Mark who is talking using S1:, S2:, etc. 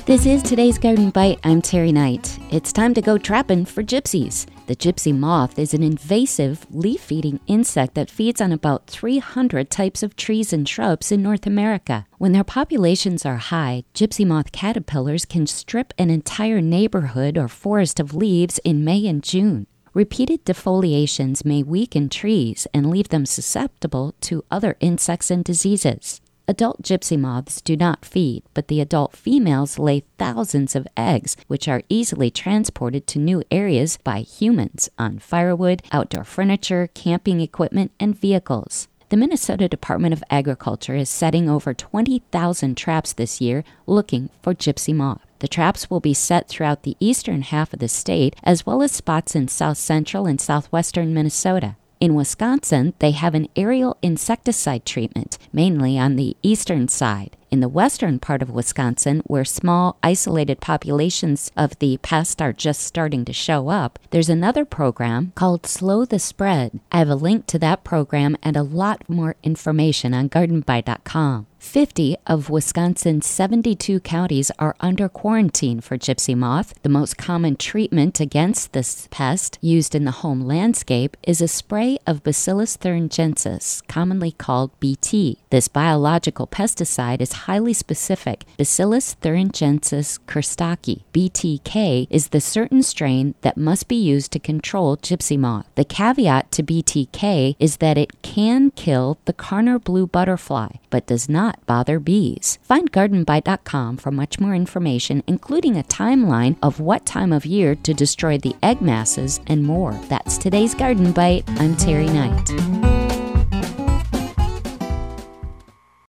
S1: This is today's Garden Bite. I'm Terry Knight. It's time to go trapping for gypsies. The gypsy moth is an invasive, leaf-eating insect that feeds on about 300 types of trees and shrubs in North America. When their populations are high, gypsy moth caterpillars can strip an entire neighborhood or forest of leaves in May and June. Repeated defoliations may weaken trees and leave them susceptible to other insects and diseases. Adult gypsy moths do not feed, but the adult females lay thousands of eggs, which are easily transported to new areas by humans on firewood, outdoor furniture, camping equipment, and vehicles. The Minnesota Department of Agriculture is setting over 20,000 traps this year looking for gypsy moth. The traps will be set throughout the eastern half of the state, as well as spots in south central and southwestern Minnesota. In Wisconsin, they have an aerial insecticide treatment, mainly on the eastern side. In the western part of Wisconsin, where small, isolated populations of the pest are just starting to show up, there's another program called Slow the Spread. I have a link to that program and a lot more information on gardenby.com. 50 of Wisconsin's 72 counties are under quarantine for gypsy moth. The most common treatment against this pest used in the home landscape is a spray of Bacillus thuringiensis, commonly called BT. This biological pesticide is highly specific. Bacillus thuringiensis kerstaki, BTK, is the certain strain that must be used to control gypsy moth. The caveat to BTK is that it can kill the Karner blue butterfly, but does not bother bees. Find gardenby.com for much more information, including a timeline of what time of year to destroy the egg masses and more. That's today's Garden Bite. I'm Terry Knight.